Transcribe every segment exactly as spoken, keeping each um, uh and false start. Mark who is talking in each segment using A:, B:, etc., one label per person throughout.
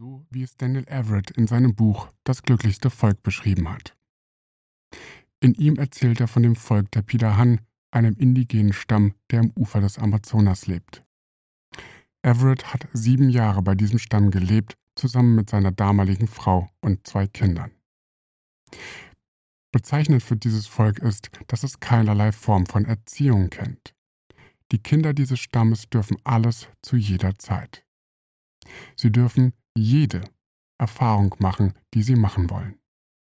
A: so wie es Daniel Everett in seinem Buch Das glücklichste Volk beschrieben hat. In ihm erzählt er von dem Volk der Pirahan, einem indigenen Stamm, der am Ufer des Amazonas lebt. Everett hat sieben Jahre bei diesem Stamm gelebt, zusammen mit seiner damaligen Frau und zwei Kindern. Bezeichnend für dieses Volk ist, dass es keinerlei Form von Erziehung kennt. Die Kinder dieses Stammes dürfen alles zu jeder Zeit. Sie dürfen jede Erfahrung machen, die sie machen wollen.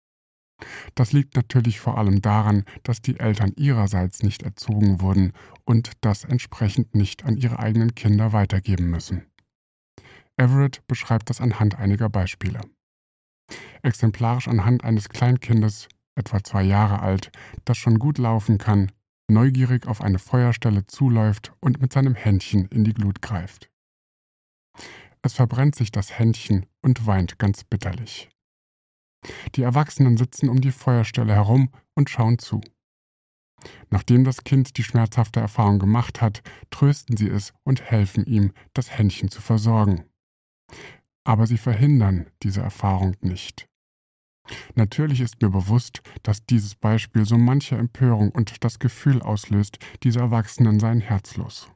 A: Das liegt natürlich vor allem daran, dass die Eltern ihrerseits nicht erzogen wurden und das entsprechend nicht an ihre eigenen Kinder weitergeben müssen. Everett beschreibt das anhand einiger Beispiele. Exemplarisch anhand eines Kleinkindes, etwa zwei Jahre alt, das schon gut laufen kann, neugierig auf eine Feuerstelle zuläuft und mit seinem Händchen in die Glut greift. Es verbrennt sich das Händchen und weint ganz bitterlich. Die Erwachsenen sitzen um die Feuerstelle herum und schauen zu. Nachdem das Kind die schmerzhafte Erfahrung gemacht hat, trösten sie es und helfen ihm, das Händchen zu versorgen. Aber sie verhindern diese Erfahrung nicht. Natürlich ist mir bewusst, dass dieses Beispiel so manche Empörung und das Gefühl auslöst, diese Erwachsenen seien herzlos.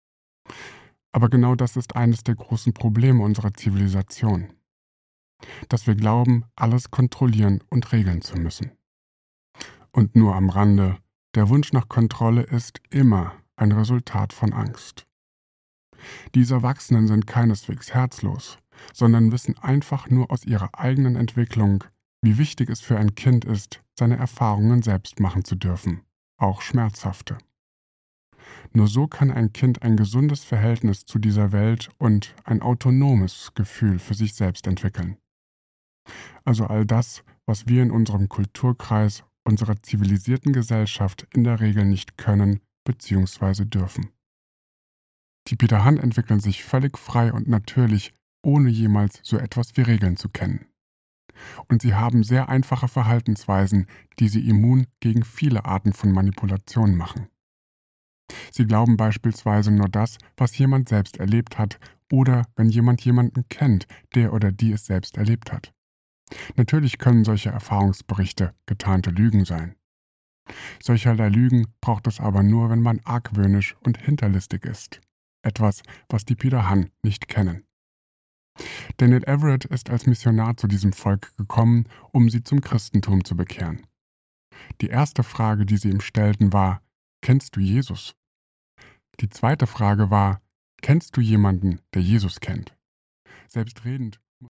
A: Aber genau das ist eines der großen Probleme unserer Zivilisation. Dass wir glauben, alles kontrollieren und regeln zu müssen. Und nur am Rande, der Wunsch nach Kontrolle ist immer ein Resultat von Angst. Diese Erwachsenen sind keineswegs herzlos, sondern wissen einfach nur aus ihrer eigenen Entwicklung, wie wichtig es für ein Kind ist, seine Erfahrungen selbst machen zu dürfen, auch schmerzhafte. Nur so kann ein Kind ein gesundes Verhältnis zu dieser Welt und ein autonomes Gefühl für sich selbst entwickeln. Also all das, was wir in unserem Kulturkreis, unserer zivilisierten Gesellschaft in der Regel nicht können bzw. dürfen. Die Pirahan entwickeln sich völlig frei und natürlich, ohne jemals so etwas wie Regeln zu kennen. Und sie haben sehr einfache Verhaltensweisen, die sie immun gegen viele Arten von Manipulation machen. Sie glauben beispielsweise nur das, was jemand selbst erlebt hat oder wenn jemand jemanden kennt, der oder die es selbst erlebt hat. Natürlich können solche Erfahrungsberichte getarnte Lügen sein. Solcherlei Lügen braucht es aber nur, wenn man argwöhnisch und hinterlistig ist. Etwas, was die Pirahan nicht kennen. Daniel Everett ist als Missionar zu diesem Volk gekommen, um sie zum Christentum zu bekehren. Die erste Frage, die sie ihm stellten, war: Kennst du Jesus? Die zweite Frage war: Kennst du jemanden, der Jesus kennt? Selbstredend